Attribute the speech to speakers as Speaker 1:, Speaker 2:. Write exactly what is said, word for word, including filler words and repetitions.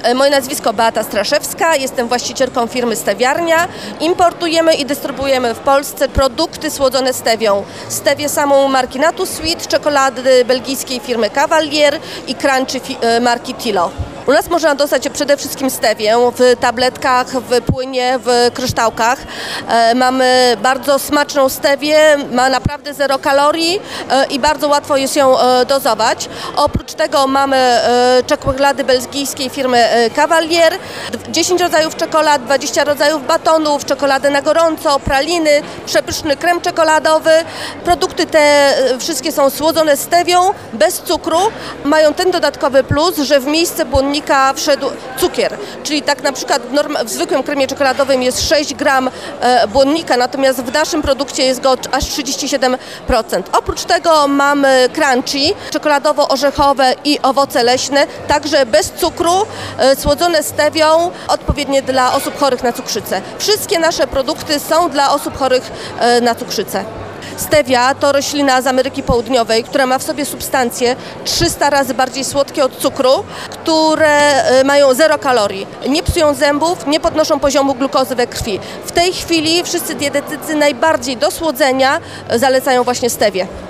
Speaker 1: Moje nazwisko Beata Straszewska, jestem właścicielką firmy Stewiarnia. Importujemy i dystrybuujemy w Polsce produkty słodzone stewią. Stewię samą marki Natus Sweet, czekolady belgijskiej firmy Cavalier i crunchy marki Tilo. U nas można dostać przede wszystkim stewię w tabletkach, w płynie, w kryształkach. E, mamy bardzo smaczną stewię, ma naprawdę zero kalorii e, i bardzo łatwo jest ją e, dozować. Oprócz tego mamy e, czekolady belgijskiej firmy e, Cavalier, dziesięć rodzajów czekolad, dwadzieścia rodzajów batonów, czekoladę na gorąco, praliny, przepyszny krem czekoladowy. Produkty te e, wszystkie są słodzone stewią, bez cukru. Mają ten dodatkowy plus, że w miejsce błonnika wszedł cukier, czyli tak na przykład w, norm, w zwykłym kremie czekoladowym jest sześć gram e, błonnika, natomiast w naszym produkcie jest go aż trzydzieści siedem procent. Oprócz tego mamy crunchy, czekoladowo-orzechowe i owoce leśne, także bez cukru, e, słodzone stewią, odpowiednie dla osób chorych na cukrzycę. Wszystkie nasze produkty są dla osób chorych e, na cukrzycę. Stevia to roślina z Ameryki Południowej, która ma w sobie substancje trzysta razy bardziej słodkie od cukru, które mają zero kalorii. Nie psują zębów, nie podnoszą poziomu glukozy we krwi. W tej chwili wszyscy dietetycy najbardziej do słodzenia zalecają właśnie stewię.